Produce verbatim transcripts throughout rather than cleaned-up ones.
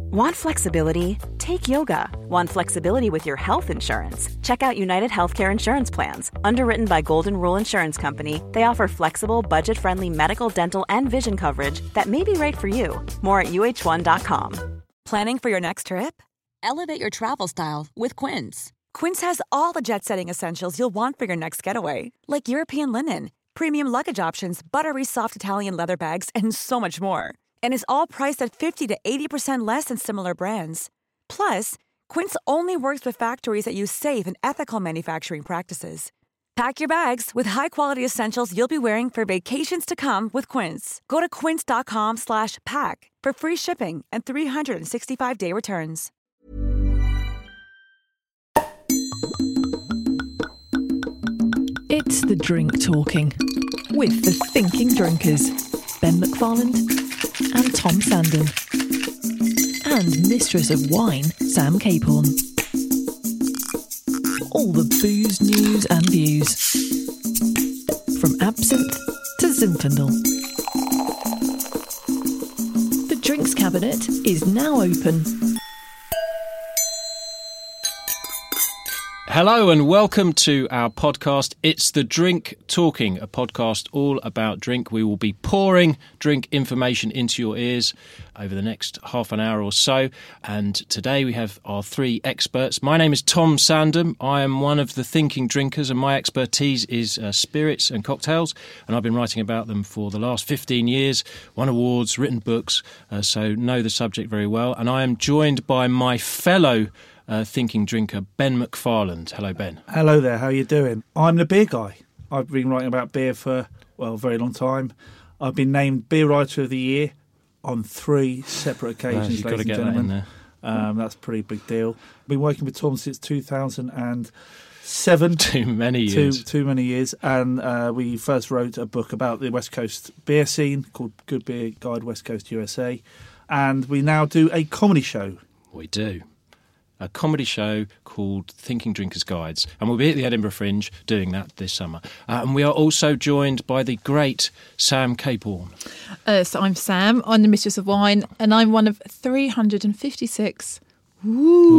Want flexibility? Take yoga. Want flexibility with your health insurance? Check out United Healthcare Insurance Plans. Underwritten by Golden Rule Insurance Company, they offer flexible, budget-friendly medical, dental, and vision coverage that may be right for you. More at U H one dot com. Planning for your next trip? Elevate your travel style with Quince. Quince has all the jet-setting essentials you'll want for your next getaway, like European linen, premium luggage options, buttery soft Italian leather bags, and so much more. And is all priced at fifty to eighty percent less than similar brands. Plus, Quince only works with factories that use safe and ethical manufacturing practices. Pack your bags with high-quality essentials you'll be wearing for vacations to come with Quince. Go to quince.com slash pack for free shipping and three sixty-five day returns. It's The Drink Talking with the Thinking Drinkers, Ben McFarland and Tom Sandham, and Mistress of Wine, Sam Capehorn. All the booze, news and views, from absinthe to Zinfandel. The Drinks Cabinet is now open. Hello and welcome to our podcast, It's The Drink Talking, a podcast all about drink. We will be pouring drink information into your ears over the next half an hour or so. And today we have our three experts. My name is Tom Sandham. I am one of the thinking drinkers and my expertise is uh, spirits and cocktails. And I've been writing about them for the last fifteen years, won awards, written books, uh, so know the subject very well. And I am joined by my fellow Uh, thinking drinker, Ben McFarland. Hello, Ben. Hello there, how are you doing? I'm the beer guy. I've been writing about beer for, well, a very long time. I've been named Beer Writer of the Year on three separate occasions, uh, you've got to ladies get and gentlemen. that in there. Um, that's a pretty big deal. I've been working with Tom since two thousand seven. Too many years. Too, too many years. And uh, we first wrote a book about the West Coast beer scene called Good Beer Guide West Coast U S A. And we now do a comedy show. We do. A comedy show called Thinking Drinkers Guides. And we'll be at the Edinburgh Fringe doing that this summer. Uh, and we are also joined by the great Sam Capehorn. Uh, so I'm Sam, I'm the Mistress of Wine, and I'm one of three hundred fifty-six, ooh,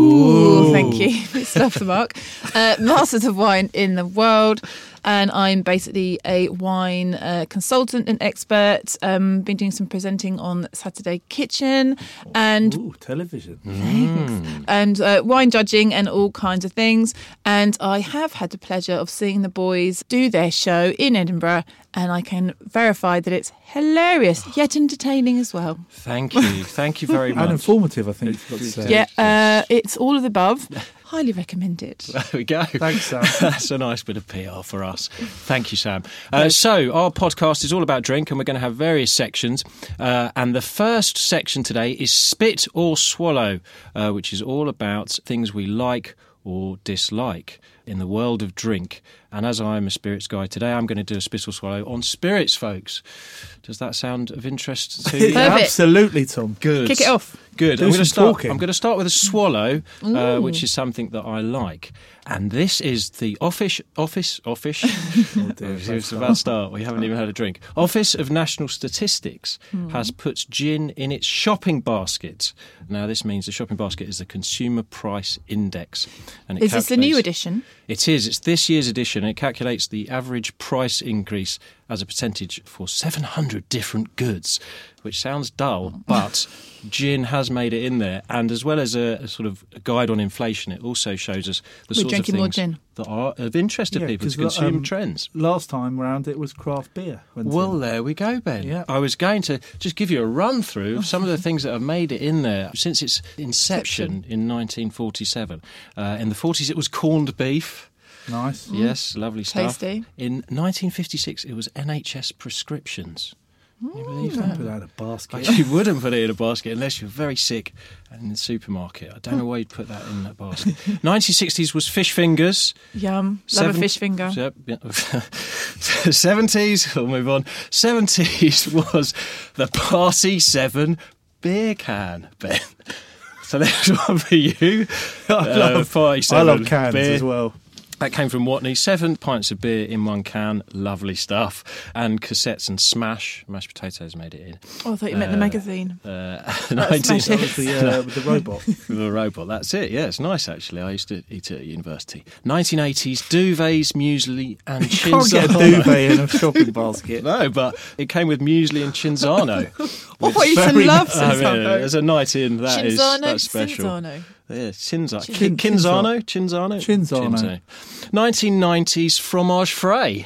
ooh. Thank you, it's off the mark, uh, Masters of Wine in the world. And I'm basically a wine uh, consultant and expert. Um, been doing some presenting on Saturday Kitchen and Ooh, television. Thanks. Mm. And uh, wine judging and all kinds of things. And I have had the pleasure of seeing the boys do their show in Edinburgh, and I can verify that it's hilarious, yet entertaining as well. Thank you. Thank you very much. And informative, I think. You've got to say. Yeah, uh, it's all of the above. Highly recommended. There we go. Thanks, Sam. That's a nice bit of P R for us. Thank you, Sam. Uh, so, our podcast is all about drink, and we're going to have various sections. Uh, and the first section today is Spit or Swallow, uh, which is all about things we like or dislike in the world of drink. And as I'm a spirits guy today, I'm going to do a spit or swallow on spirits, folks. Does that sound of interest to you? Absolutely, Tom. Good. Kick it off. Good. Do I'm going to some start. talking. I'm going to start with a swallow, uh, which is something that I like, and this is the office office office. Oh dear, It was about to start. We haven't even had a drink. Office of National Statistics mm. has put gin in its shopping basket. Now, this means the shopping basket is the Consumer Price Index, and it is this a new edition? It is. It's this year's edition. It calculates the average price increase as a percentage for seven hundred different goods, which sounds dull, but gin has made it in there. And as well as a, a sort of a guide on inflation, it also shows us the We're sorts of drinking things more gin. that are of interest to Yeah, people, to 'cause, consumer um, trends. Last time round, it was craft beer. went Well, in. there we go, Ben. Yeah. I was going to just give you a run through of some of the things that have made it in there since its inception in nineteen forty-seven. Uh, in the forties, it was corned beef. Nice. Yes, lovely stuff. Tasty. In nineteen fifty-six, it was N H S prescriptions. Can you believe Don't that? put that in a basket. You wouldn't put it in a basket unless you're very sick and in the supermarket. I don't know why you'd put that in that basket. nineteen sixties was fish fingers. Yum. Love Seven- a fish finger. Yep, yeah. seventies, we'll move on. seventies was the Party seven beer can, Ben. So there's one for you. I love, uh, Party I seven love cans beer. as well. That came from Watney. Seven pints of beer in one can. Lovely stuff. And cassettes and Smash. Mashed potatoes made it in. Oh, I thought you meant the magazine. Uh, nineteen- That was the, uh, with the robot. The robot. That's it. Yeah, it's nice, actually. I used to eat it at university. nineteen eighties, duvets, muesli and You can't get a Cinzano. duvet in a shopping basket. No, but it came with muesli and Cinzano. Oh, I used to very- love I mean, Cinzano. as a night in, that is Cinzano, that's special. Cinzano. Yeah, Cinza- Chin- Cinzano, Cinzano, Cinzano. nineteen nineties, fromage frais.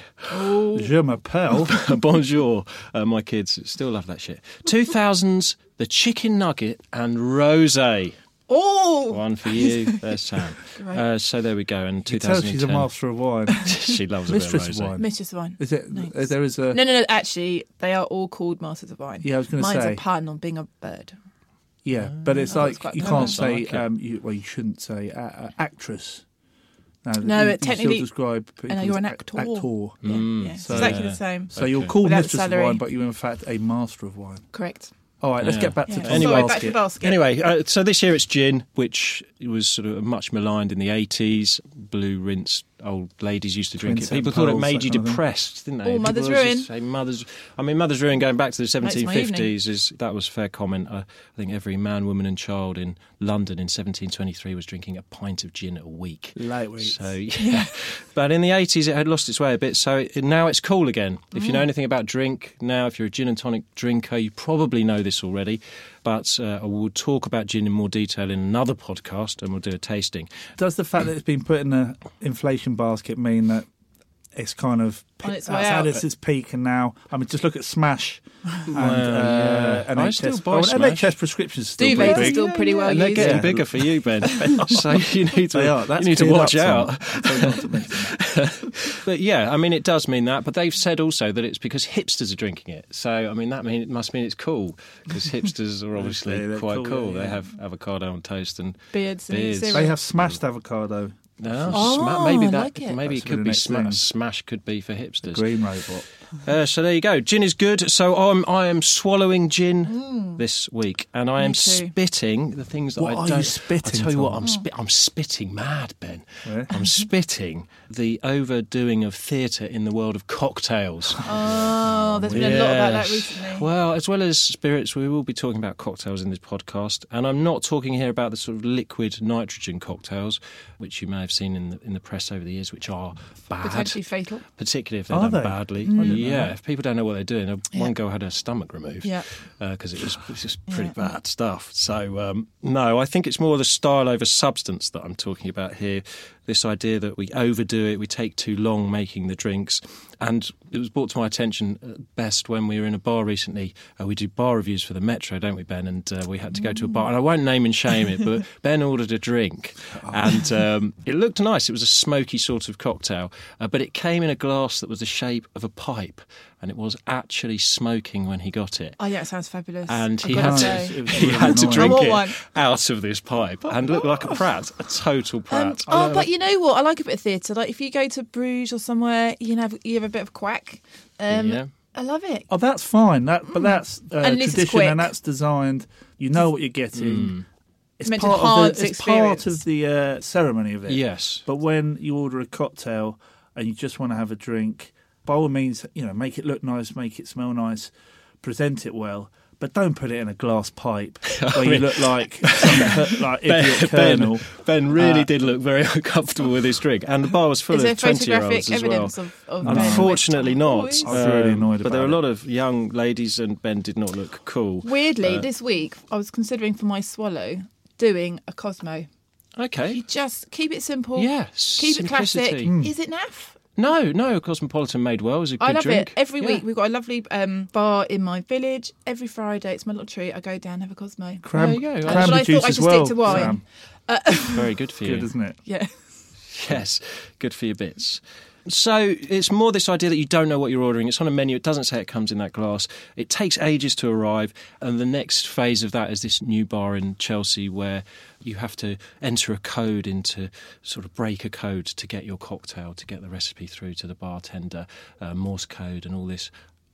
Je m'appelle. Bonjour, uh, my kids still love that shit. two thousands, the chicken nugget and rosé. Oh, One for you, there's Sam. Great. Uh, so there we go. And You tell twenty ten, she's a master of wine. she loves a bit of Mistress of rosé. wine. Mistress of Wine. Is it? Thanks. There is a. No, no, no. Actually, they are all called Masters of Wine. Yeah, I was gonna Mine's say. a pun on being a bird. Yeah, but it's Oh, like that's quite you clever. can't say. I like it. Um, you, well, you shouldn't say uh, uh, actress. No, No, you, it you technically- still describe. I know people you're as an ac- actor. Actor. Yeah, Mm. yeah. It's So- exactly Yeah. the same. So you're Okay. called Without mistress of salary. wine, but you're in fact a master of wine. Correct. All right, let's Yeah. get back Yeah. to Tom's Anyway. Sorry, back to basket. the basket. Anyway, uh, so this year it's gin, which was sort of much maligned in the eighties. Blue rinse, old ladies used to drink Prince it. People and thought it Pearls, made that you kind of thing. depressed, didn't they? Oh, People Mother's always Ruin. just say Mother's. I mean, Mother's Ruin going back to the Makes seventeen my fifties is that was a fair comment. Uh, I think every man, woman, and child in London in seventeen twenty-three was drinking a pint of gin a week. Lightweight. So yeah, but in the eighties it had lost its way a bit. So it, now it's cool again. If you know anything about drink now, if you're a gin and tonic drinker, you probably know this already. But uh, I will talk about gin in more detail in another podcast, and we'll do a tasting. Does the fact that it's been put in the inflation basket mean that it's kind of On its it's way had out. its, its peak, and now I mean, just look at Smash and Well, yeah. uh, I N H S. still buy oh, Smash. N H S prescriptions are still Duvets pretty are big. still pretty well and they're used. getting Yeah. bigger for you, Ben. So you need to They are. That's you need to cleared watch up out. some. I'll tell you not to mention that. But yeah, I mean, it does mean that. But they've said also that it's because hipsters are drinking it. So I mean, that mean it must mean it's cool because hipsters are obviously Yeah, they're quite cool, cool. yeah, They yeah. have avocado on toast and Beards and Beards. cereal. They have smashed avocado. no, Oh, sma- maybe I that like it. maybe That's it could the be next sma- thing. smash could be for hipsters. Green robot. Uh, so there you go. Gin is good. So I'm I am swallowing gin this week, and I Me am too. spitting the things that What I are don't. you spitting, I tell you what, Tom? I'm spit. I'm spitting mad, Ben. Yeah. I'm spitting the overdoing of theatre in the world of cocktails. Oh, there's been a lot about that Yes. recently. Well, as well as spirits, we will be talking about cocktails in this podcast, and I'm not talking here about the sort of liquid nitrogen cocktails, which you may have seen in the in the press over the years, which are bad. Potentially fatal. Particularly if they're Are done they? badly. didn't know Yeah, that. if people don't know what they're doing. uh, Yeah. One girl had her stomach removed Yeah. because it was, it was just pretty Yeah. bad stuff. So, um, no, I think it's more the style over substance that I'm talking about here. This idea that we overdo it, we take too long making the drinks. And it was brought to my attention at best when we were in a bar recently. Uh, we do bar reviews for the Metro, don't we, Ben? And uh, we had to go to a bar. And I won't name and shame it, but Ben ordered a drink. And um, it looked nice. It was a smoky sort of cocktail. Uh, but it came in a glass that was the shape of a pipe. And it was actually smoking when he got it. Oh, yeah, it sounds fabulous. And I've he got had to to, say. It was he really had to annoying. drink I want it one. out of this pipe and look like a prat, a total Um, prat. oh, but you know what? I like a bit of theatre. Like if you go to Bruges or somewhere, you can have you have a bit of quack. Um, Yeah. I love it. Oh, that's fine. That, but that's uh, And at least it's tradition, quick. and that's designed. You know what you're getting. It's meant to part of enhance the, it's part experience. of the uh, ceremony of it. Yes. But when you order a cocktail and you just want to have a drink, by all means, you know, make it look nice, make it smell nice, present it well. But don't put it in a glass pipe where you mean- look like some like idiot Ben, colonel. ben really Uh, did look very uncomfortable with his drink, and the bar was full Is there of twenty-year-olds photographic as well. evidence of, of Ben Unfortunately, with not. toys? I was really Um, annoyed But there were a about lot of young ladies, and Ben did not look cool. Weirdly, Uh, this week I was considering for my swallow doing a Cosmo. Okay. You just keep it simple. Yes. Keep it classic. simplicity. Mm. Is it naff? No, no. Cosmopolitan made well is a good I love drink. it. Every Yeah. week we've got a lovely um, bar in my village. Every Friday, it's my little treat. I go down and have a Cosmo. Cram, There you go. But I cranberry thought juice I as should well. stick to wine. Sam. Very good for you. Good, isn't it? Yeah. Yes, good for your bits. So it's more this idea that you don't know what you're ordering. It's on a menu. It doesn't say it comes in that glass. It takes ages to arrive. And the next phase of that is this new bar in Chelsea where you have to enter a code into sort of break a code to get your cocktail, to get the recipe through to the bartender, uh, Morse code and all this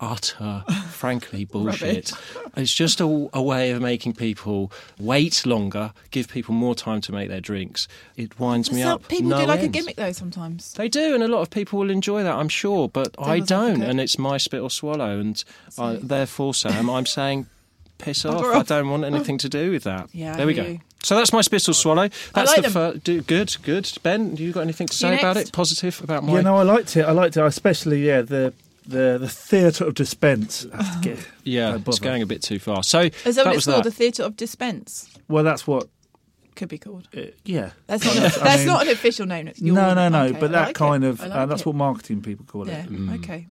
utter, frankly, bullshit. It's just a, a way of making people wait longer, give people more time to make their drinks. It winds me Some up. people no do like a ends. gimmick though sometimes. They do, and a lot of people will enjoy that, I'm sure, but I Devil's don't, advocate. and it's my spit or swallow, and I, therefore, Sam, I'm saying piss off. Bugger I off. don't want anything to do with that. Yeah, I there we hear go. you. So that's my spit or swallow. That's like the them. first. Do, good, good. Ben, you got anything to say You about next. it? Positive about my? Yeah, no, I liked it. I liked it. Especially, yeah, the the the theatre of dispense. I have to get, yeah, don't it's bother. going a bit too far. So Is that that what was it's called? that. The Theatre of Dispense. Well, that's what. Could be called. Uh, yeah. That's not. I that's mean- not an official name. It's your, No, no, no. okay, but I that like kind it. of I uh, like that's it. what marketing people call it. Yeah. Mm. Okay.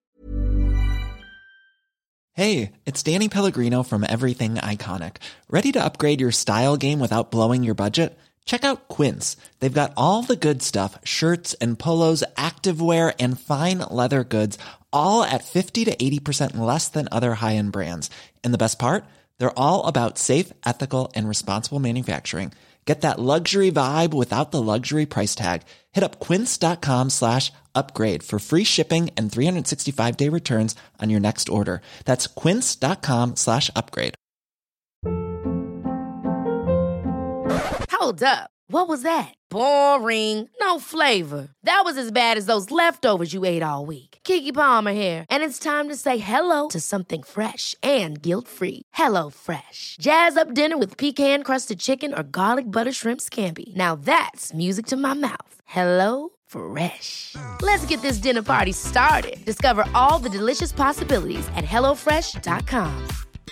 Hey, it's Danny Pellegrino from Everything Iconic. Ready to upgrade your style game without blowing your budget? Check out Quince. They've got all the good stuff, shirts and polos, activewear, and fine leather goods, all at fifty to eighty percent less than other high-end brands. And the best part? They're all about safe, ethical, and responsible manufacturing. Get that luxury vibe without the luxury price tag. Hit up quince.com slash upgrade for free shipping and three sixty-five day returns on your next order. That's quince.com slash upgrade. Hold up. What was that? Boring. No flavor. That was as bad as those leftovers you ate all week. Keke Palmer here, and it's time to say hello to something fresh and guilt-free. Hello Fresh. Jazz up dinner with pecan-crusted chicken or garlic butter shrimp scampi. Now that's music to my mouth. Hello Fresh. Let's get this dinner party started. Discover all the delicious possibilities at hello fresh dot com.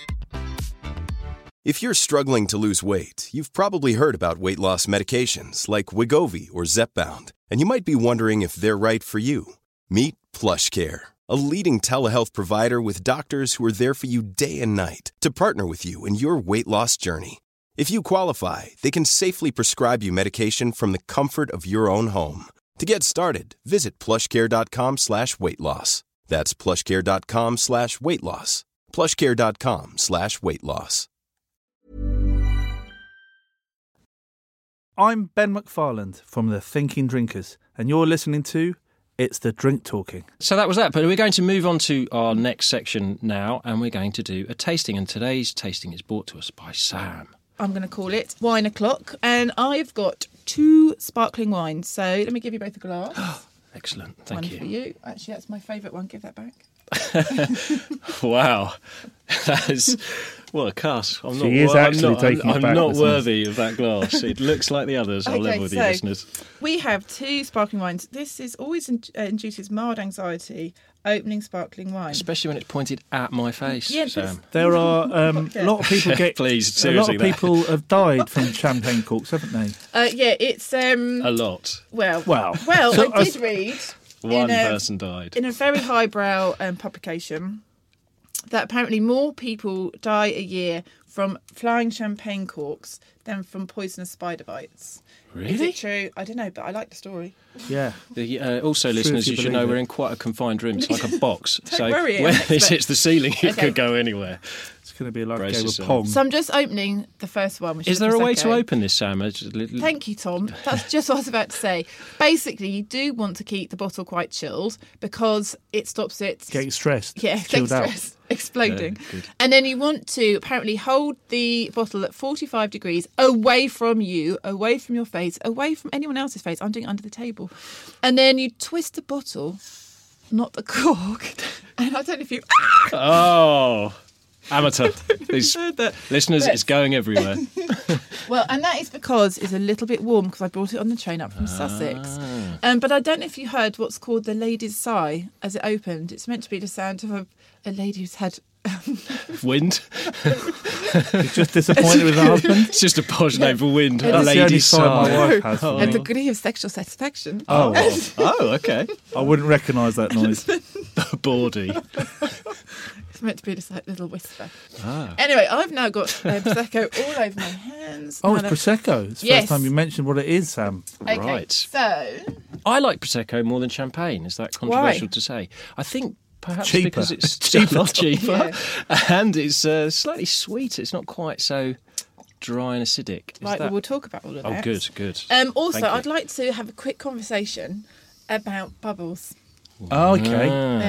If you're struggling to lose weight, you've probably heard about weight loss medications like Wegovy or Zepbound, and you might be wondering if they're right for you. Meet PlushCare, a leading telehealth provider with doctors who are there for you day and night to partner with you in your weight loss journey. If you qualify, they can safely prescribe you medication from the comfort of your own home. To get started, visit plushcare.com slash weight loss. That's plushcare.com slash weight loss. plushcare.com slash weight loss. I'm Ben McFarland from the Thinking Drinkers, and you're listening to It's the Drink Talking. So that was that, but we're going to move on to our next section now, and we're going to do a tasting, and today's tasting is brought to us by Sam. I'm going to call it Wine O'Clock, and I've got two sparkling wines. So let me give you both a glass. Excellent, thank one you. for you. Actually, that's my favourite one. Give that back. Wow, that is what a cuss. I'm not. She is well, I'm actually not, taking I'm, it I'm back not this one. worthy of that glass. It looks like the others. I'll Okay, level with you, so- listeners. We have two sparkling wines. This is always in, uh, induces mild anxiety. Opening sparkling wine. Especially when it's pointed at my face, Yeah, but Sam. There are um, a lot of people get. Please, a lot seriously, of that- people have died from champagne corks, haven't they? Uh, yeah, it's um. A lot. Well, Wow. well, So I I did s- read One in a, person died. in a very highbrow um, publication that apparently more people die a year from flying champagne corks than from poisonous spider bites. Is Really? it true? I don't know, but I like the story. Yeah. The, uh, also, True listeners, if you you should believe know it. we're in quite a confined room. It's like a box. Don't so worry, I'm when an this expert. hits the ceiling, it Okay. could go anywhere. It's going to be like Brace a game of yourself. pong. So I'm just opening the first one. Which Is is there a way to Prosecco. open this, Sam? A just a little- Thank you, Tom. That's just what I was about to say. Basically, you do want to keep the bottle quite chilled because it stops it Getting stressed. yeah, chilled getting out. stressed, exploding. Yeah, good. And then you want to apparently hold the bottle at forty-five degrees away from you, away from your face, away from anyone else's face. I'm doing it under the table. And then you twist the bottle, not the cork. And I don't know if you... Oh, amateur. These heard that. listeners, But- it's going everywhere. Well, and that is because it's a little bit warm because I brought it on the train up from Sussex. Um, but I don't know if you heard what's called the lady's sigh as it opened. It's meant to be the sound of a, a lady who's had... Wind. He's just disappointed with her husband. It's just a posh name for wind. It's A the That's the only lady's sign my sigh. wife has for Oh. a me. degree of sexual satisfaction. Oh, Oh, okay. I wouldn't recognise that noise. Bawdy. It's meant to be just like a little whisper. Ah. Anyway, I've now got uh, Prosecco all over my hands. Oh, it's Now Prosecco. It's the Yes. first time you mentioned what it is, Sam. that- Okay, Right. so... I like Prosecco more than champagne. Is that controversial to say? I think perhaps Cheaper. because it's Cheaper, a lot Tom. cheaper and it's uh, slightly sweeter. It's not quite so dry and acidic. Is Right, that... well, we'll talk about all of Oh, that. good, good. Um, also, Thank you. I'd like to have a quick conversation about bubbles. Oh, okay. Ah. Yeah.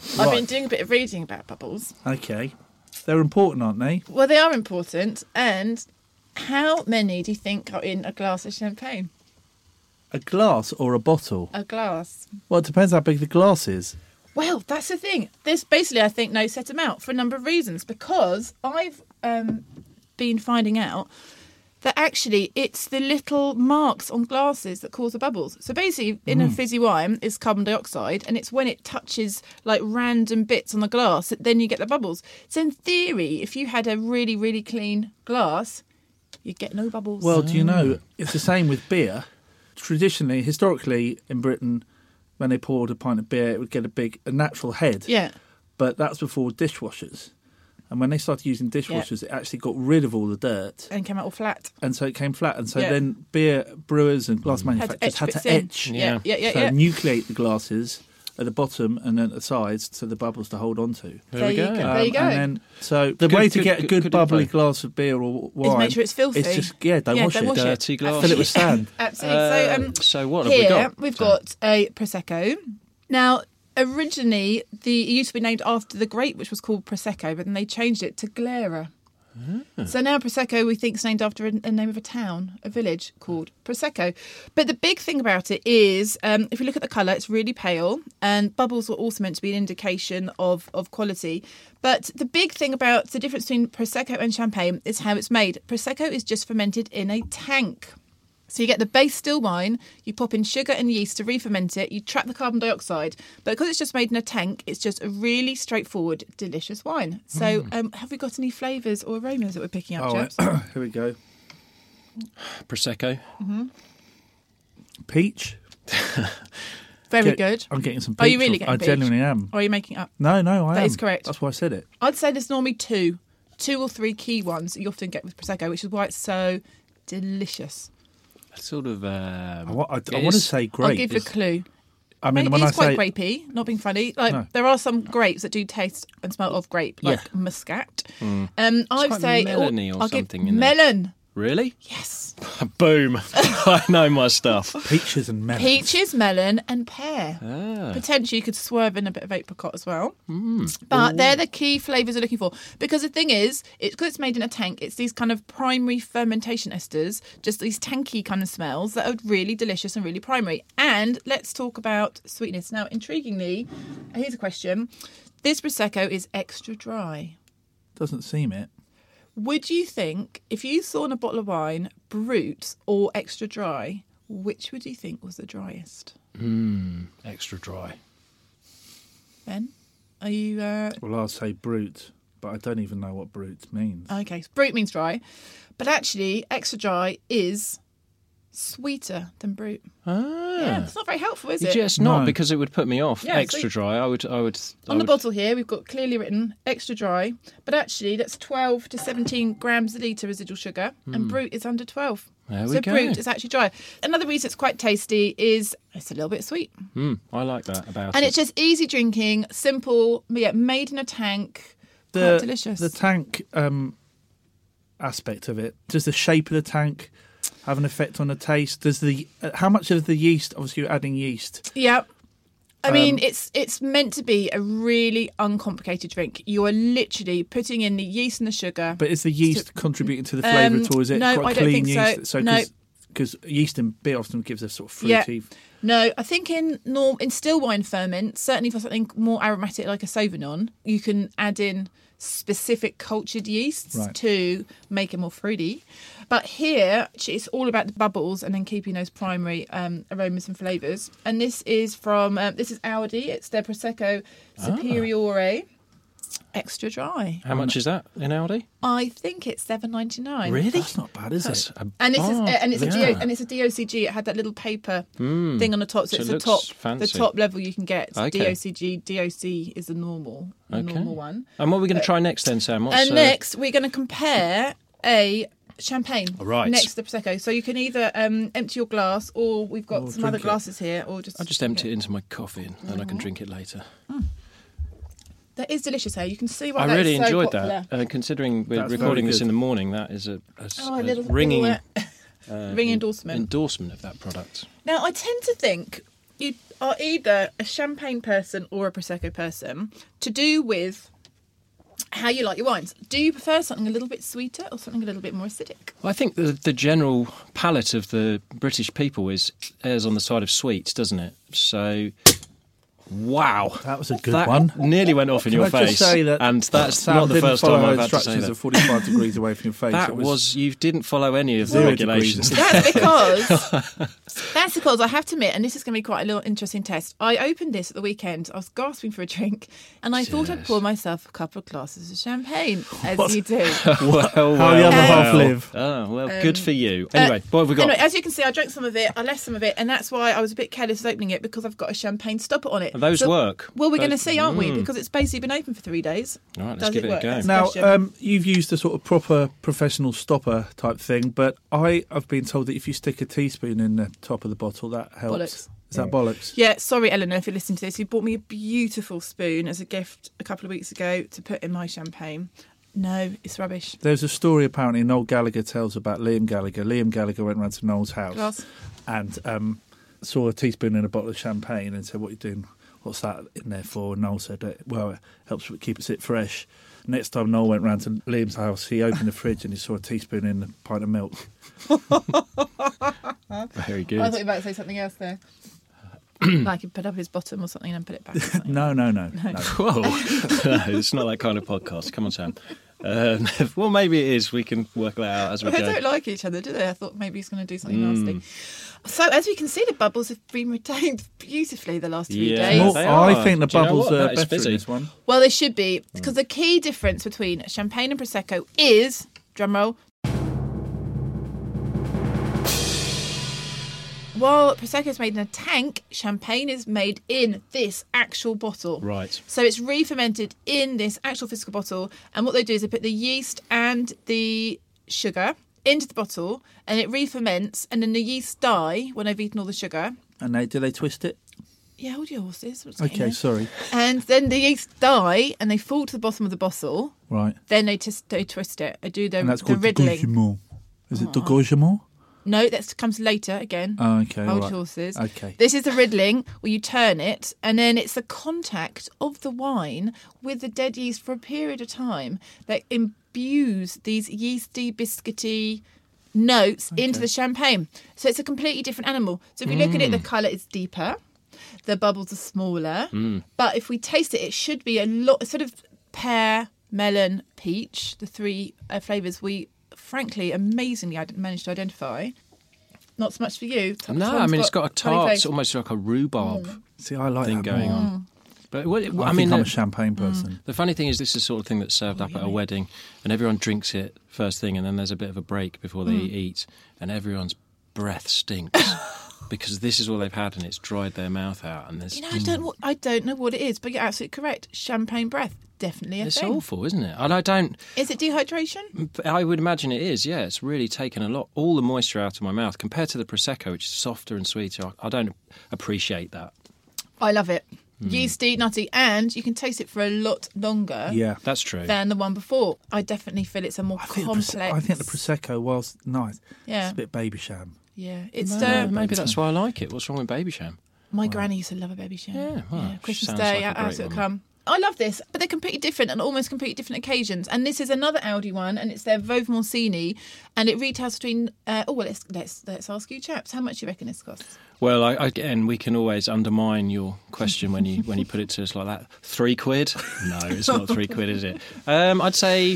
I've Right. been doing a bit of reading about bubbles. Okay. They're important, aren't they? Well, they are important. And how many do you think are in a glass of champagne? A glass or a bottle? A glass. Well, it depends how big the glass is. Well, that's the thing. There's basically, I think, no set amount for a number of reasons. Because I've um, been finding out that actually it's the little marks on glasses that cause the bubbles. So basically, in a fizzy wine, it's carbon dioxide, and it's when it touches like random bits on the glass that then you get the bubbles. So in theory, if you had a really, really clean glass, you'd get no bubbles. Well, do you know, it's the same with beer. Traditionally, historically, in Britain, when they poured a pint of beer, it would get a big, a natural head. Yeah. But that's before dishwashers. And when they started using dishwashers, it actually got rid of all the dirt. And came out all flat. And so it came flat. And so Yeah. then beer brewers and glass Had to manufacturers etch had bits to in. etch. Yeah, yeah, yeah. so yeah. nucleate the glasses at the bottom and then at the sides so the bubbles to hold on to. There, There we you go. go. There you go. And then, so the Good- way to good- get a good- good, good bubbly info. glass of beer or wine Is make sure it's filthy. It's just, yeah, don't Yeah, wash don't it. wash it. Dirty glass. Fill it with sand. Absolutely. Uh, so, um, so what have here we got? we've Sam? got a Prosecco. Now, originally, the it used to be named after the grape, which was called Prosecco, but then they changed it to Glera. So now Prosecco, we think, is named after a, a name of a town, a village called Prosecco. But the big thing about it is, um, if you look at the colour, it's really pale, and bubbles were also meant to be an indication of, of quality. But the big thing about the difference between Prosecco and Champagne is how it's made. Prosecco is just fermented in a tank. So you get the base still wine, you pop in sugar and yeast to re-ferment it, you trap the carbon dioxide. But because it's just made in a tank, it's just a really straightforward, delicious wine. So um, have we got any flavours or aromas that we're picking up, Oh, chaps? here we go. Prosecco. Peach. Very Get- good. I'm getting some peach. Are you really off- getting I peach? genuinely am. Or are you making it up? No, no, I That am. is correct. That's why I said it. I'd say there's normally two, two or three key ones that you often get with Prosecco, which is why it's so delicious. Sort of. Um, I, wa- I, I it want to is- say grape. I'll give you a is- clue. I mean, It when is I quite say grapey, not being funny. Like No. there are some grapes that do taste and smell of grape, like Yeah. muscat. Um, I'd quite say melony or I'll give something in there. melon. Really? Yes, Boom. I know my stuff. peaches and melons. peaches, melon, and pear. Ah. Potentially, you could swerve in a bit of apricot as well. But they're the key flavours you're looking for. Because the thing is, it's because it's made in a tank, it's these kind of primary fermentation esters, just these tanky kind of smells that are really delicious and really primary. And let's talk about sweetness. Now, intriguingly, here's a question. This Prosecco is extra dry. Doesn't seem it. Would you think, if you saw in a bottle of wine, brut or extra dry, which would you think was the driest? Extra dry. Ben, are you... Uh, Well, I'll say brute, but I don't even know what brute means. Okay, so brut means dry, but actually extra dry is sweeter than brut. Ah. Yeah, it's not very helpful, is it? Just not No. because it would put me off. Yeah, Extra so- dry. I would. I would. I On the would- bottle here, we've got clearly written extra dry, but actually that's twelve to seventeen grams a litre residual sugar, and brut is under twelve. There we so go. brut is actually dry. Another reason it's quite tasty is it's a little bit sweet. Mm, I like that about And it. it's just easy drinking, simple, yeah, made in a tank, the quite delicious. the tank um, aspect of it. Does the shape of the tank have an effect on the taste? Does the uh, how much of the yeast? Obviously, you're adding yeast. Yeah. I mean, Um, it's it's meant to be a really uncomplicated drink. You are literally putting in the yeast and the sugar. But is the yeast So- contributing to the flavour Um, at all? Is it no, quite I don't clean think so. yeast? So, No. because yeast in beer often gives a sort of Yeah. fruity. No, I think in norm in still wine ferment, certainly for something more aromatic like a Sauvignon, you can add in specific cultured yeasts Right. to make it more fruity. But here, it's all about the bubbles and then keeping those primary um, aromas and flavours. And this is from um, this is Audi. It's their Prosecco Superiore Extra Dry. How much is that in Aldi? I think it's seven ninety nine. Really? That's not bad, is That's it? a And this is bar- and it's a yeah. D O, and it's a D O C G. It had that little paper Mm. thing on the top, so, So it's it the looks top fancy. the top level you can get. Okay. D O C G, D O C is the normal, the Okay. normal one. And what are we going to try next then, Sam? What's, And uh, next, we're going to compare a champagne Right. next to the Prosecco. So you can either um, empty your glass, or we've got Or some other drink it. glasses here, or just I'll just empty it into my coffee and then I Mm-hmm. can drink it later. That is delicious here. You can see why I that really is so enjoyed popular. that. Uh, considering we're That's recording very this good. in the morning, that is a, a s- Oh, a a little ringing little, uh, uh, ring endorsement. endorsement of that product. Now, I tend to think you are either a champagne person or a Prosecco person to do with how you like your wines. Do you prefer something a little bit sweeter or something a little bit more acidic? Well, I think the, the general palate of the British people is errs on the side of sweets, doesn't it? So, wow. That was a good that one. Nearly went off in Can your I face. just say that and that's Sam not the didn't first follow time our I've had to say instructions that. of forty-five degrees away from your face. That It was, you didn't follow any of the Zero regulations. degrees. That's because that's because I have to admit, and this is going to be quite a little interesting test. I opened this at the weekend. I was gasping for a drink, and I thought I'd pour myself a couple of glasses of champagne, as What? you do. well, How well, the other well. half live. Oh, well, Um, good for you. Anyway, Uh, what have we got? Anyway, as you can see, I drank some of it. I left some of it, and that's why I was a bit careless opening it because I've got a champagne stopper on it. And those So- work? Well, we're going to Those- see, aren't we? Mm. Because it's basically been open for three days. All right, let's Does give it it a work? go. That's the Now, question. um, you've used a sort of proper professional stopper type thing, but I have been told that if you stick a teaspoon in the top of the bottle, that helps. Bollocks. Is that bollocks? Yeah, sorry, Eleanor, if you're listening to this. You bought me a beautiful spoon as a gift a couple of weeks ago to put in my champagne. No, it's rubbish. There's a story apparently Noel Gallagher tells about Liam Gallagher. Liam Gallagher went round to Noel's house Glass. and um, saw a teaspoon in a bottle of champagne and said, "What are you doing? What's that in there for?" And Noel said, uh, "Well, it helps keep it fresh." Next time Noel went round to Liam's house, he opened the fridge and he saw a teaspoon in a pint of milk. Very good. I thought you were about to say something else there. Like he'd put up his bottom or something and put it back. Or something. No, no, no, no. Whoa, no, it's not that kind of podcast. Come on, Sam. Um, well, maybe it is. We can work that out as we They go. don't like each other, do they? I thought maybe he's going to do something Mm. nasty. So, as we can see, the bubbles have been retained beautifully the last three Yeah. days. Well, They I are. think the Do you know bubbles what? are That is better busy. in this one. Well, they should be, because the key difference between champagne and Prosecco is, drumroll, while Prosecco is made in a tank, champagne is made in this actual bottle. Right. So it's re-fermented in this actual physical bottle, and what they do is they put the yeast and the sugar into the bottle, and it re-ferments, and then the yeast die when they've eaten all the sugar. And they, do they twist it? Yeah, hold your horses. What's getting Okay, there? sorry. And then the yeast die, and they fall to the bottom of the bottle. Right. Then they just they twist it. They do the, And that's the called riddling. dégorgement. Is it dégorgement? No, that comes later again. Oh, okay. Hold right. horses. Okay. This is the riddling where you turn it, and then it's the contact of the wine with the dead yeast for a period of time that imbues these yeasty, biscuity notes into the champagne. So it's a completely different animal. So if you look at it, the colour is deeper, the bubbles are smaller, but if we taste it, it should be a lot, sort of pear, melon, peach, the three uh, flavours we frankly, amazingly, I didn't manage to identify. Not so much for you. Tom- No, I Tom's mean, it's got a funny tart, face. it's almost like a rhubarb See, I like thing that going more. on. But what, I, I, think mean, I'm the, a champagne person. the funny thing is, this is the sort of thing that's served Oh, up at a wedding, and everyone drinks it first thing, and then there's a bit of a break before they eat, and everyone's breath stinks because this is all they've had, and it's dried their mouth out. And there's You know, I don't, wa- I don't know what it is, but you're absolutely correct. Champagne breath, definitely a it's thing. awful, isn't it? And I don't. Is it dehydration? I would imagine it is. Yeah, it's really taken a lot, all the moisture out of my mouth compared to the prosecco, which is softer and sweeter. I don't appreciate that. I love it. Yeasty, nutty, and you can taste it for a lot longer Yeah. That's true. than the one before. I definitely feel it's a more I think, the complex. Prose- I think the Prosecco, whilst nice, Yeah. it's a bit baby sham. Yeah, it's No, uh, maybe that's why I like it. What's wrong with Baby Sham? my granny used to love a baby sham. Yeah, well, Christmas sounds Day, like a our great house it'll woman. come. I love this, but they're completely different and almost completely different occasions. And this is another Aldi one, and it's their Veuve Moncini, and it retails between. Uh, oh well, let's let's let's ask you chaps, how much do you reckon this costs? Well, I, again, we can always undermine your question when you when you put it to us like that. Three quid? No, it's not three quid, is it? Um, I'd say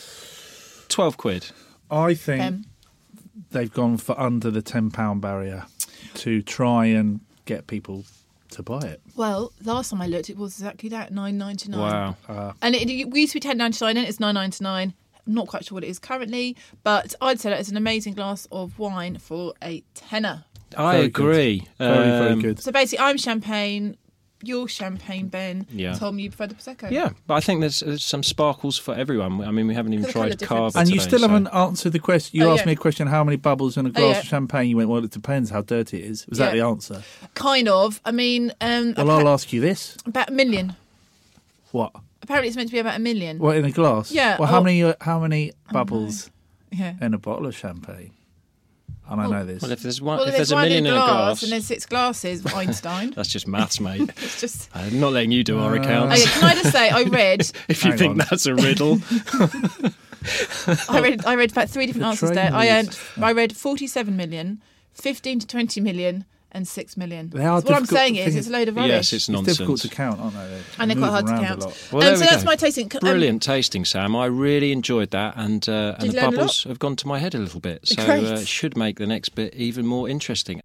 twelve quid. I think Um, they've gone for under the ten pound barrier to try and get people to buy it. Well, last time I looked, it was exactly that, nine ninety nine. Wow. Uh, And it, it used to be ten ninety nine, and it's nine ninety nine. I'm not quite sure what it is currently, but I'd say that it's an amazing glass of wine for a tenner. I Very good. agree. very, very Um, good. So basically, I'm champagne, you're champagne, Ben. Yeah. Tom, you prefer the Prosecco. Yeah, but I think there's, there's some sparkles for everyone. I mean, we haven't even For the tried colour difference. carver And you today, still so- haven't answered the question. You Oh, asked yeah. me a question, how many bubbles in a glass yeah. of champagne? You went, well, it depends how dirty it is. Was that Yeah. the answer? Kind of. I mean, um, Well, appa- I'll ask you this. about a million. What? Apparently, it's meant to be about a million. What, in a glass? Yeah, Well, how oh- many uh, how many bubbles Yeah. in a bottle of champagne? I'm and I know this. Well, if there's one, Well, if there's, there's a one million in in a glass, glass, and there's six glasses. Einstein. that's just maths, mate. It's just. I'm not letting you do our Uh, accounts. Okay, can I just say I read if you Hang think on. that's a riddle. I read I read about three different The answers train there. I leaves. earned I read forty-seven million, fifteen to twenty million, and six million. They are So what I'm difficult- saying the is thing it's is- a load of rubbish. Yes, it's It's nonsense. difficult to count, aren't they? They And they're quite move hard to around a count. lot. Well, Um, there so we that's go. my tasting. Um, Brilliant tasting, Sam. I really enjoyed that, and uh, and Did the you learn a bubbles have gone to my head a little bit, so Great. uh, it should make the next bit even more interesting.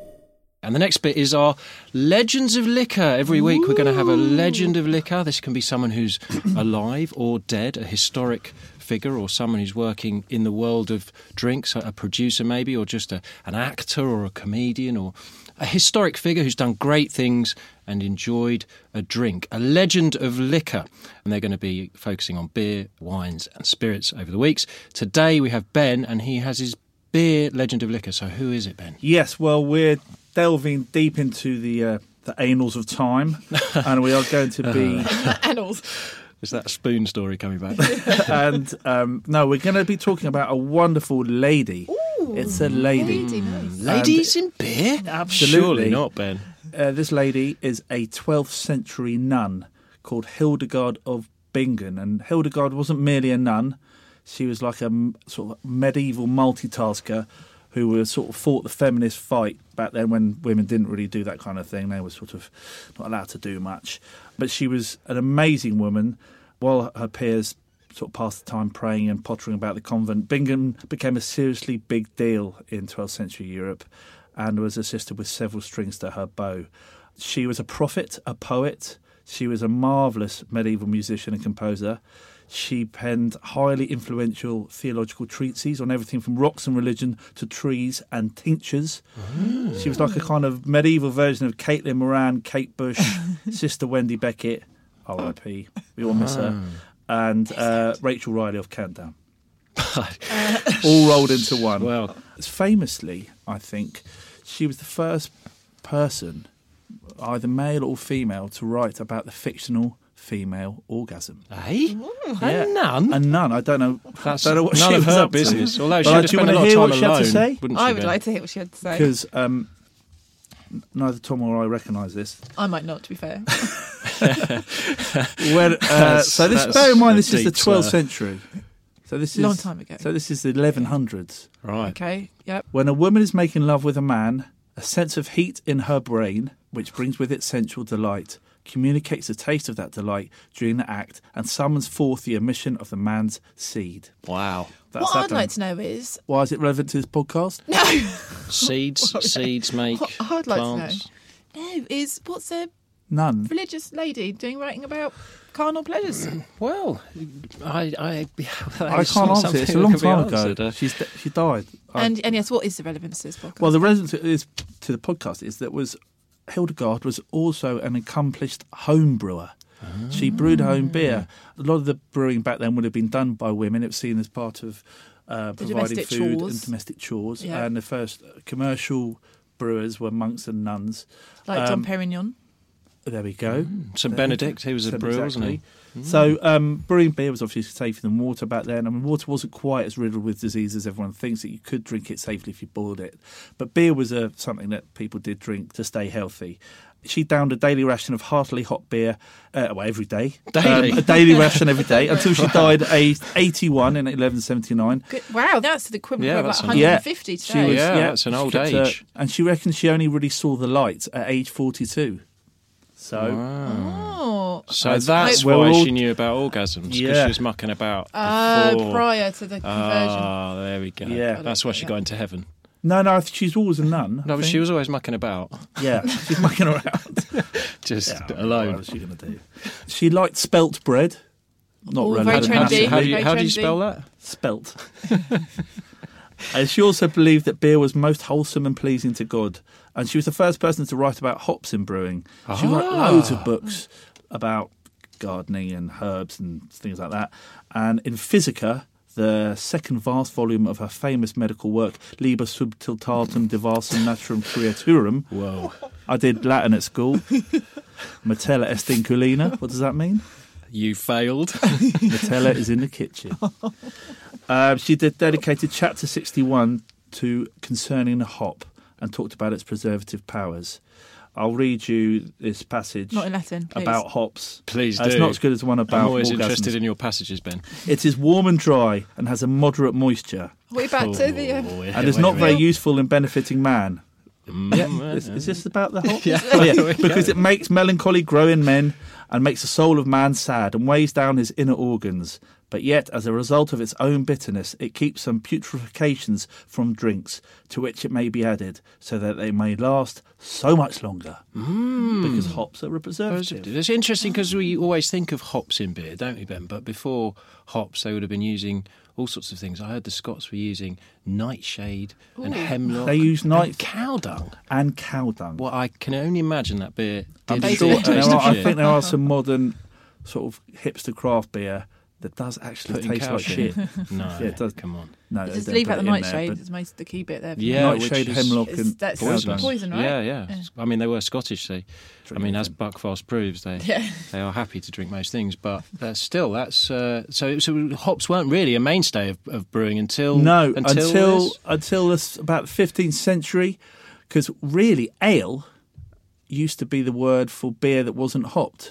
And the next bit is our Legends of Liquor. Every week we're going to have a legend of liquor. This can be someone who's alive or dead, a historic figure, or someone who's working in the world of drinks, a producer maybe, or just a, an actor or a comedian, or a historic figure who's done great things and enjoyed a drink. A legend of liquor. And they're going to be focusing on beer, wines and spirits over the weeks. Today we have Ben, and he has his beer legend of liquor. So who is it, Ben? Yes, well, we're delving deep into the uh, the annals of time, and we are going to be. Annals. Is that a spoon story coming back? and um, no, we're going to be talking about a wonderful lady. It's a lady. Lady, nice. Ladies in beer? Absolutely. Surely not, Ben. Uh, this lady is a twelfth century nun called Hildegard of Bingen, and Hildegard wasn't merely a nun; she was like a m- sort of medieval multitasker who was sort of fought the feminist fight back then when women didn't really do that kind of thing. They were sort of not allowed to do much. But she was an amazing woman. While her peers sort of passed the time praying and pottering about the convent, Bingen became a seriously big deal in twelfth century Europe and was assisted with several strings to her bow. She was a prophet, a poet. She was a marvellous medieval musician and composer. She penned highly influential theological treatises on everything from rocks and religion to trees and tinctures. Ooh. She was like a kind of medieval version of Caitlin Moran, Kate Bush, Sister Wendy Beckett, R I P, we all miss her, and uh, Rachel Riley of Countdown. All rolled into one. Well, famously, I think, she was the first person, either male or female, to write about the fictional female orgasm. Eh? Yeah. A nun? A nun. I don't know. That's don't know what none she of was her up to. business. Although she But had do to you spend a wanna lot of hear time what she had alone, to say? wouldn't I she, would Ben? like to hear what she had to say. Because um, neither Tom or I recognise this. I might not, to be fair. When, uh, That's- so this, that's bear in mind, a this is the deep twelfth slur. century. So this is Long time ago. So this is the eleven hundreds. Right. Okay, yep. When a woman is making love with a man, a sense of heat in her brain, which brings with it sensual delight, communicates the taste of that delight during the act and summons forth the emission of the man's seed. Wow. That's What I'd happening. like to know is... Why is it relevant to this podcast? No! Seeds, seeds make What I'd like plants. to know, no, is what's a None. religious lady doing writing about carnal pleasures? Well, I, I, I can't answer it. It's a long time ago. She's she died. I- And, and yes, what is the relevance to this podcast? Well, the relevance is to the podcast is that was Hildegard was also an accomplished home brewer. She brewed her own beer. A lot of the brewing back then would have been done by women. It was seen as part of uh, The providing domestic food chores. and domestic chores. Yeah. And the first commercial brewers were monks and nuns. like Dom um, Perignon. There we go. Saint There we Benedict, go. he was a So brewer, wasn't he? exactly. So um, brewing beer was obviously safer than water back then. I mean, water wasn't quite as riddled with disease as everyone thinks. That you could drink it safely if you boiled it, but beer was a, something that people did drink to stay healthy. She downed a daily ration of heartily hot beer, uh, well, every day. Daily? Um, a daily ration every day until she died aged eighty-one in eleven seventy-nine. Good. Wow, that's the equivalent Yeah, of that's about an- one hundred fifty She today. was, Yeah, that's an she old kept her- age. and she reckons she only really saw the light at age forty-two. So, Oh, So That's- that's Well, why all- she knew about orgasms, because Yeah. she was mucking about uh, before. prior to the conversion. Ah, there we go. Yeah. That's why she got into heaven. no, no, I think she's always a nun. I No, but think. she was always mucking about, Yeah, she's mucking around. just Yeah, What alone. was she going to do? She liked spelt bread. Not All relevant. very How, do you- trendy. how do you, Very how do you trendy. spell that? Spelt. And she also believed that beer was most wholesome and pleasing to God. And she was the first person to write about hops in brewing. She wrote Ah. loads of books about gardening and herbs and things like that. And in Physica, the second vast volume of her famous medical work, Liber Subtilitatem Diversum Naturam Creaturum. Whoa. I did Latin at school. Metella est inculina. What does that mean? You failed. Nutella is in the kitchen. Uh, she did dedicated chapter sixty-one to concerning the hop and talked about its preservative powers. I'll read you this passage Not in Latin, please. about hops. Please It's do. not as good as the one about I'm always orgasms. interested in your passages, Ben. It is warm and dry and has a moderate moisture We're back to the... Uh, Oh, yeah, and is wait not a very minute. useful in benefiting man. Mm, Yeah, is, is this about the hop? Yeah. Oh, yeah. Because it makes melancholy grow in men and makes the soul of man sad and weighs down his inner organs. But yet, as a result of its own bitterness, it keeps some putrefacients from drinks, to which it may be added, so that they may last so much longer. Mm. Because hops are a preservative. It's interesting because we always think of hops in beer, don't we, Ben? But before hops, they would have been using all sorts of things. I heard the Scots were using nightshade and hemlock. They use night and cow dung. And cow dung. Well, I can only imagine that beer I'm did sure, taste there of are, I shit. think there are some modern sort of hipster craft beer that does actually Put in taste cow like shit. No, Yeah, it does. come on. No, just they leave don't out the put it in there, nightshade. but It's most the key bit there. Yeah, nightshade, which is- hemlock, It's- and that's cow dung. poison, right? Yeah, yeah, Yeah. I mean, they were Scottish. They, I mean, as Buckfast proves, they Yeah. they are happy to drink most things. But uh, still, that's uh, so. So hops weren't really a mainstay of, of brewing until No, until until this? until this, about the fifteenth century, because really ale used to be the word for beer that wasn't hopped.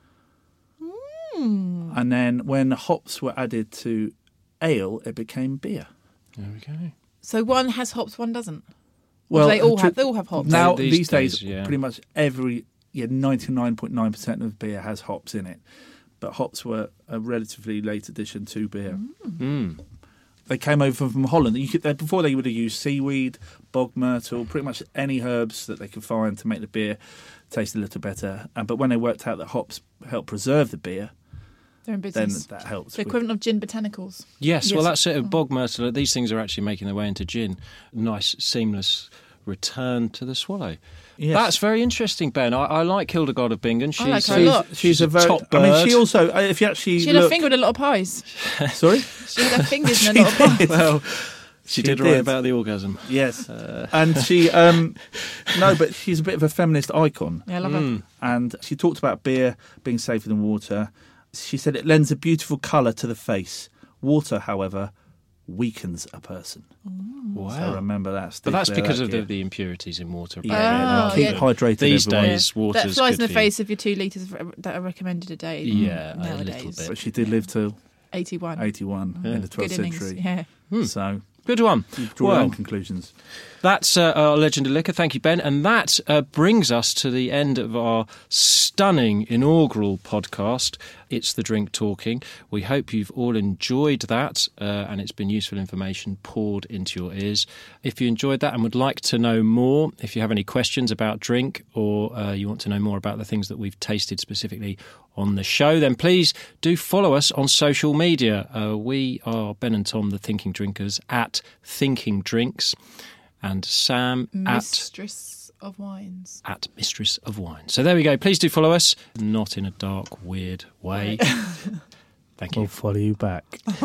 Mm. And then when hops were added to ale, it became beer. There we go. So one has hops, one doesn't. Well, Well, they all tr- have. They all have hops. Now These these, days, days, yeah. pretty much every yeah ninety nine point nine percent of beer has hops in it, but hops were a relatively late addition to beer. Mm. They came over from Holland. You could, they, before they would have used seaweed, bog myrtle, pretty much any herbs that they could find to make the beer taste a little better. And but when they worked out that hops help preserve the beer, They're in then business. that helps. The with- equivalent of gin botanicals. Yes, well, Yes. that's it. Of bog myrtle. These things are actually making their way into gin. Nice, seamless return to the swallow. Yes. That's very interesting, Ben. I, I like Hildegard of Bingen. She's, I like her a she's- lot. She's, she's a very. top I mean, bird. she also. uh, If you actually She had her look, finger in a lot of pies. sorry, She had her fingers in a lot of pies. Well, she, She did, did. write about the orgasm. yes, and she. Um, no, but she's a bit of a feminist icon. Yeah, I love her. And she talked about beer being safer than water. She said it lends a beautiful colour to the face. Water, however, weakens a person. Wow. So remember that. But Stick that's there, because that of the, gear. the impurities in water. Yeah, Oh, keep yeah. hydrated. These everyone. days, water's That flies in good the for you. face of your two litres of- that are recommended a day. Yeah, a nowadays. little bit. But she did live till eighty-one. eighty-one in the Good twelfth innings. century. Yeah. So Good one. you draw your Well, own conclusions. that's uh, our Legend of Liquor. Thank you, Ben. And that uh, brings us to the end of our stunning inaugural podcast. It's The Drink Talking. We hope you've all enjoyed that uh, and it's been useful information poured into your ears. If you enjoyed that and would like to know more, if you have any questions about drink or uh, you want to know more about the things that we've tasted specifically on the show, then please do follow us on social media. Uh, we are Ben and Tom, the Thinking Drinkers, at Thinking Drinks, and Sam Mistress of Wines. at at Mistress of Wine. So there we go. Please do follow us, not in a dark, weird way. Thank you. We'll follow you back.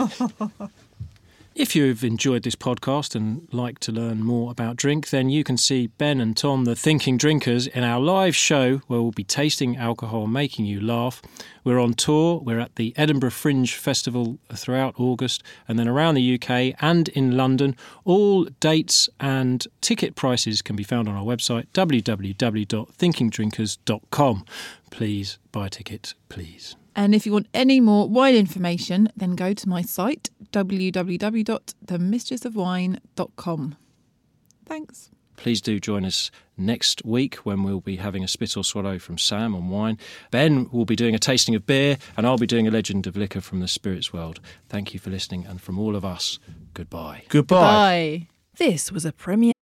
If you've enjoyed this podcast and like to learn more about drink, then you can see Ben and Tom, the Thinking Drinkers, in our live show where we'll be tasting alcohol, making you laugh. We're on tour. We're at the Edinburgh Fringe Festival throughout August and then around the U K and in London. All dates and ticket prices can be found on our website, w w w dot thinking drinkers dot com. Please buy a ticket, please. And if you want any more wine information, then go to my site, w w w dot the mistress of wine dot com. Thanks. Please do join us next week when we'll be having a spit or swallow from Sam on wine. Ben will be doing a tasting of beer and I'll be doing a Legend of Liquor from the spirits world. Thank you for listening, and from all of us, goodbye. Goodbye. Bye. This was a premiere.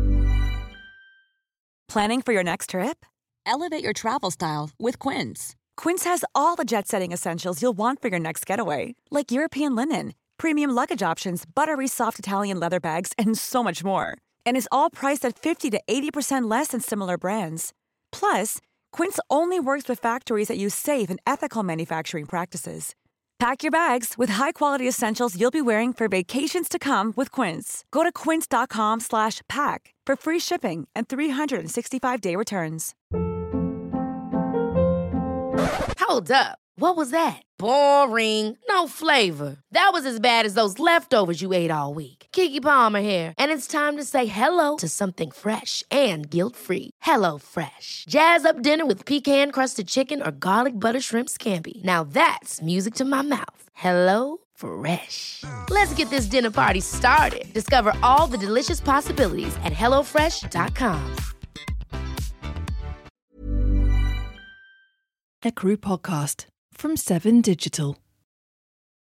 Planning for your next trip? Elevate your travel style with Quince. Quince has all the jet-setting essentials you'll want for your next getaway, like European linen, premium luggage options, buttery soft Italian leather bags, and so much more. And is all priced at fifty to eighty percent less than similar brands. Plus, Quince only works with factories that use safe and ethical manufacturing practices. Pack your bags with high-quality essentials you'll be wearing for vacations to come with Quince. Go to quince dot com slash pack for free shipping and three sixty-five day returns. Hold up. What was that? Boring. No flavor. That was as bad as those leftovers you ate all week. Keke Palmer here, and it's time to say hello to something fresh and guilt-free. Hello Fresh. Jazz up dinner with pecan-crusted chicken or garlic butter shrimp scampi. Now that's music to my mouth. Hello Fresh. Let's get this dinner party started. Discover all the delicious possibilities at hello fresh dot com. A Crew podcast from Seven Digital.